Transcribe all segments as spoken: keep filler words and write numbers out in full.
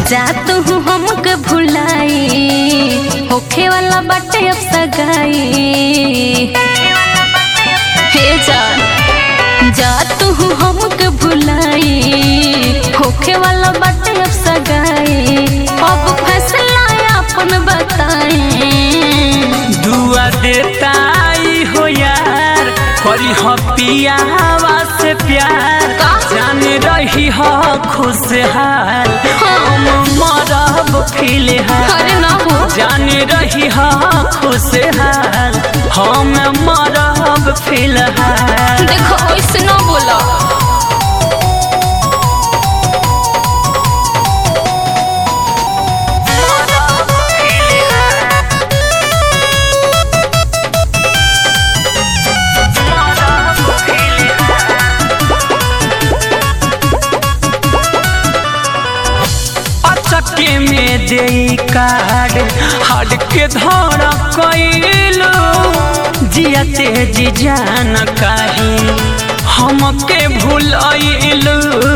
जा तू हमके भुलाई होखे वाला बाटे अब सगाई। हे जान जा तू हमके भुलाई होखे वाला बाटे अब सगाई। अब फैसला अपन बताई। दुआ देता आई हो यार करी हो पियावा से प्यार जान रही हो खुशहाल हम मरब फिलहाल। अरे ना हो जान रही हो खुशहाल हम मरब फिलहाल। देखो ऐसे ना बोला। चक्के में दे कार्ड हट के धड़ कैलू जियते जी जान काहे हमके भूलैलू।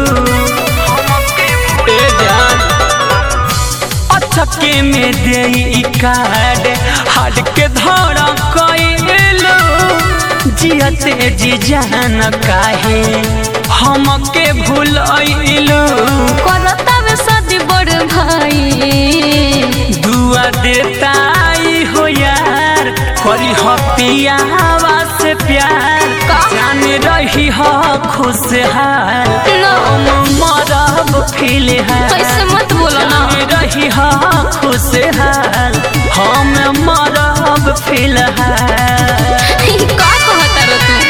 चक्के में दे कार्ड हट के धड़ कैलू जियते जी जान काहे हमके भूलैलू। शादी बड़ भाई दुआ देता आई हो यार करी हो पियावा से प्यार जान रही हो खुशहाल हम मरब फिलहाल। ऐसे मत बोलो ना। जान रही हो खुशहाल हम मरब फिलहाल। का कहता रो तू?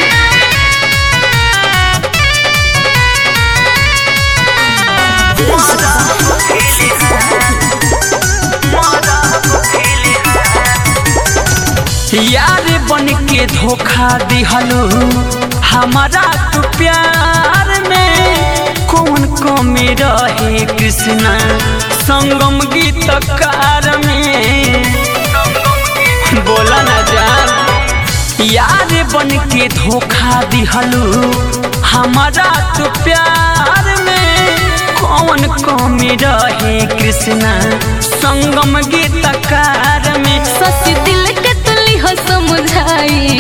यार बन के धोखा दिहलू हमारा तू प्यार में कौन कमी रहे कृष्णा संगम गीतकार में बोला न जान। यार बन के धोखा दिहलू हमारा तू प्यार में कौन कमी रहे कृष्णा संगम गीतकार में। ससी दिल के तुली हो समझाई।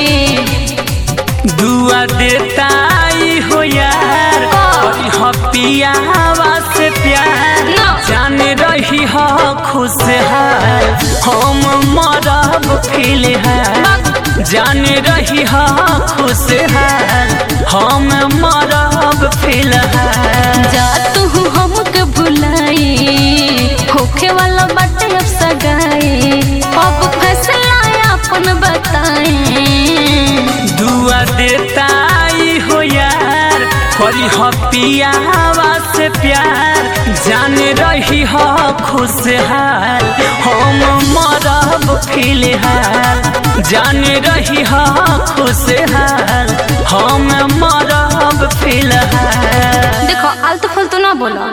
दुआ देता आई हो यार करी हो पियावा से प्यार जान रही हो खुशहाल हम मरब फिलहाल। जान रही हो खुशहाल हम मरब फिलहाल। जा तू हमके भुलाई होखे वाला बाटे अब सगाई। अब फैसला अपन बताई। दुआ देता आई हो यार करी हो पियावा से प्यार जान रही हो खुशहाल हम मरब फिलहाल। जान रही हो खुशहाल हम मरब फिलहाल। देखो आलतू फालतू ना बोला।